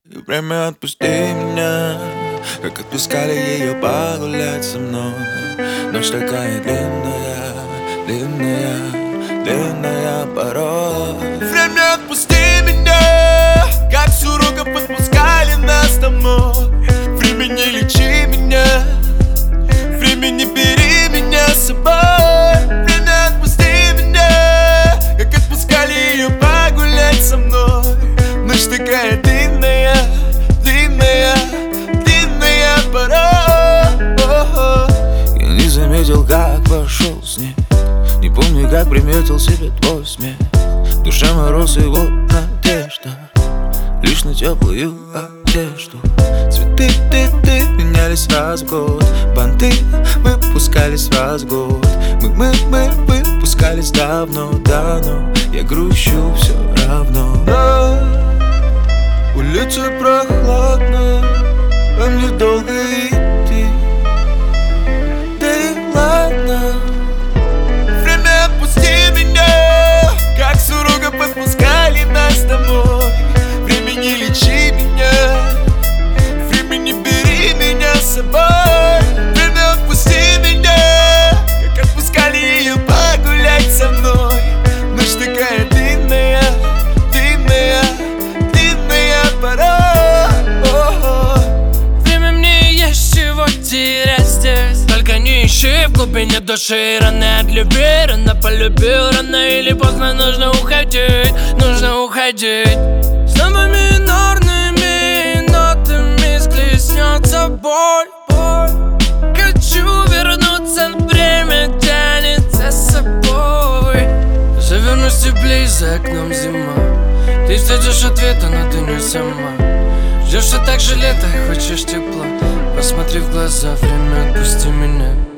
И время отпусти меня, как отпускали ее погулять со мной. Ночь такая длинная, длинная, длинная порой. Время отпусти меня, как с уроков подпускали нас домой. Время не лечи меня, время не бери меня с собой. Время отпусти меня, как отпускали ее погулять со мной. Ночь такая длинная, длинная, длинная порой. Я не заметил, как вошел с ней, не помню, как приметил себе твой смех. В душе мороз и вот надежда, лишь на теплую одежду. Цветы ты менялись раз в год, банты выпускались раз в год. Мы выпускались давно. Я грущу все равно. На улице прохладно, а мне долго идти. Да и ладно. Время отпусти меня, как с урока подпускали нас домой. Время не лечи меня, время не бери меня с собой. Время отпусти меня, как отпускали ее погулять со мной. Ночь такая длинная, длинная, длинная порой. Время мне есть чего терять здесь, только не ищи в глубине души. Рано от любви, рано полюбил, рано или поздно нужно уходить, нужно уходить. Снова минорными нотами схлестнется боль. Хочу вернуться, время тянет за собой. Завернусь теплей, за окном зима. Ты ждешь ответа, но ты не сама. Ждешь все так же лето, хочешь тепла. Посмотри в глаза, время отпусти меня.